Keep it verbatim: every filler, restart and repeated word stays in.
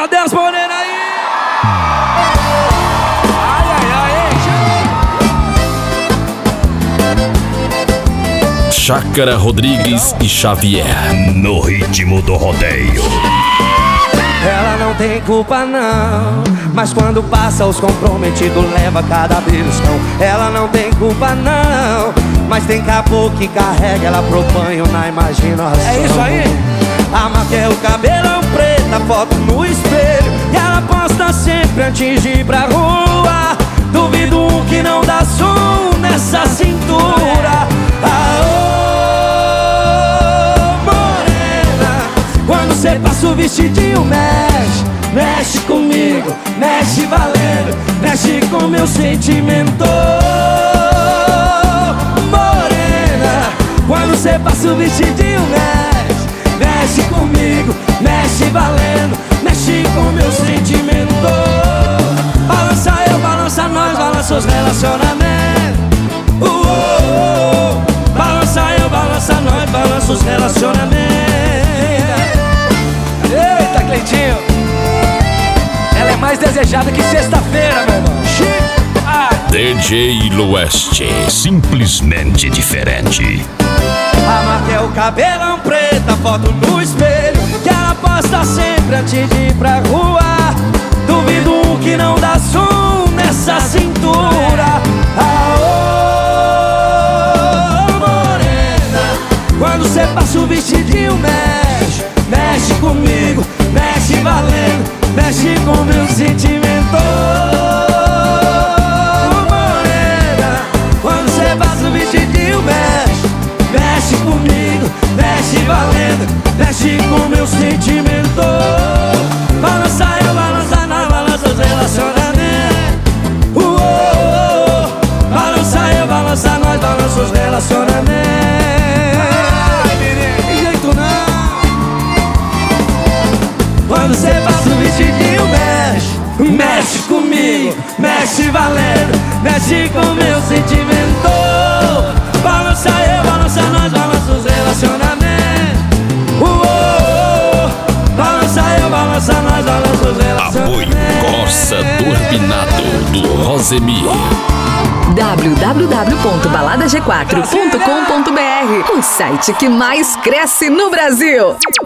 Cadê as morenas aí? Ai, ai, ai. Chácara Rodrigues e Xavier, no ritmo do rodeio. Ela não tem culpa não, mas quando passa os comprometidos leva cada beliscão. Ela não tem culpa não, mas tem caboclo que carrega ela pro banho na imaginação. É isso aí. A marca é o cabelão preto, a foto no espelho, e ela posta sempre antes de ir pra rua. Duvido um que não dá som nessa cintura. Aô, morena, quando cê passa o vestidinho mexe, mexe comigo, mexe valendo, mexe com meu sentimento. Morena, quando cê passa o vestidinho mexe, mexe comigo, mexe valendo, mexe com meu sentimento. Balança eu, balança nós, balança os relacionamentos. uh, uh, uh. Balança eu, balança nós, balança os relacionamentos. Eita, Cleitinho, ela é mais desejada que sexta-feira, meu irmão. Ah. D J Lueste, simplesmente diferente. A marca é o cabelão preto, a foto no espelho, que ela posta sempre antes de ir pra rua. Duvido um que não dá som nessa cintura. Aô, morena, quando cê passa o vestidinho mexe, mexe comigo, mexe valendo, mexe com meu sentimento. Morena, quando cê passa o vestidinho mexe, mexe comigo, mexe valendo, mexe com meu sentimento. Balança eu, balança nós, balança os relacionamentos. uh, uh, uh. Balança eu, balança nós, balança os relacionamentos. Ai, menino, Tem jeito não. Quando cê passa o vestidinho mexe, mexe comigo, mexe valendo, mexe com meu sentimento. Balança eu, balança nós, balança os relacionamentos. uh, uh, uh. Balança eu, balança nós, balança os Apoio relacionamentos. Corsa Turbinado do Rosemir. w w w ponto balada g quatro ponto com ponto b r, o site que mais cresce no Brasil.